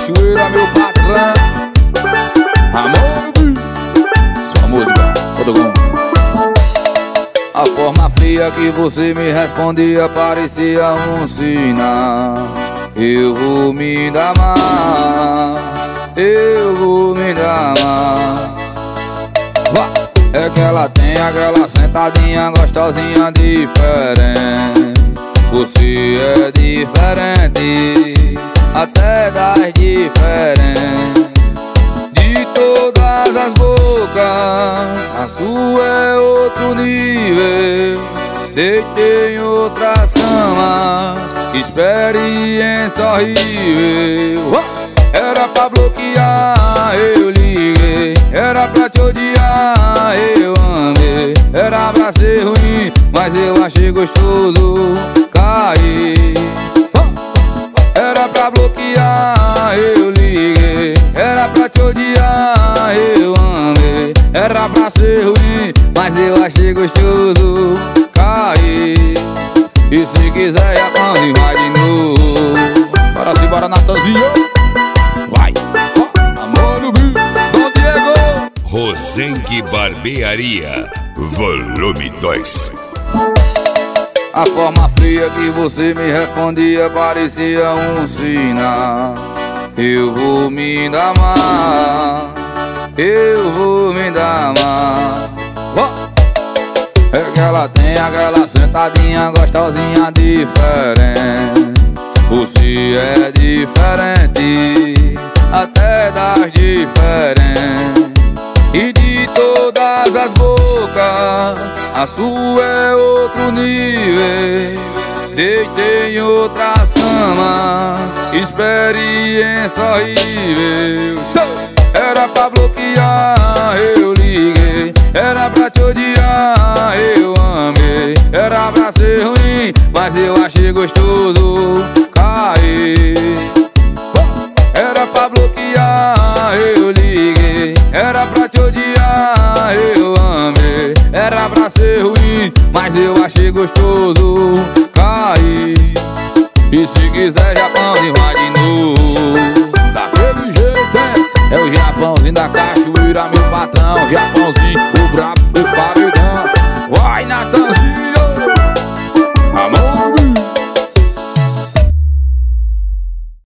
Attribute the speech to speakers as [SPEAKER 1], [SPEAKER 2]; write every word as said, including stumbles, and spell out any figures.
[SPEAKER 1] Cachoeira, meu patrão. Amor, sua música, todo mundo. A forma fria que você me respondia parecia um sinal. Eu vou me dar mal, eu vou me dar mal. É que ela tem aquela sentadinha gostosinha diferente. Você é diferente, até das diferentes. De todas as bocas, a sua é outro nível. Deitei em outras camas, experiência horrível. Era pra bloquear, eu liguei. Era pra te odiar, eu amei. Era pra ser ruim, mas eu achei gostoso cair. Era pra bloquear, eu liguei. Era pra te odiar, eu amei. Era pra ser ruim, mas eu achei gostoso cair. E se quiser já quando vai de novo. Bora se bora, Natanzinho. Vai, amor no Rio, Dom Diego.
[SPEAKER 2] Rosengue Barbearia, volume dois.
[SPEAKER 1] A forma fria que você me respondia parecia um sinal. Eu vou me dar mal, eu vou me dar mal. É que ela tem aquela sentadinha gostosinha diferente. Você é diferente, até das diferentes. E de todas as bocas, a sua é outro nível. Deitei em outras camas, experiência horrível. Era pra bloquear, eu liguei. Era pra te odiar, eu amei. Era pra ser ruim, mas eu achei gostoso cair. Era pra bloquear, eu liguei. Era pra te odiar, eu amei. Era pra ser ruim, mas eu achei gostoso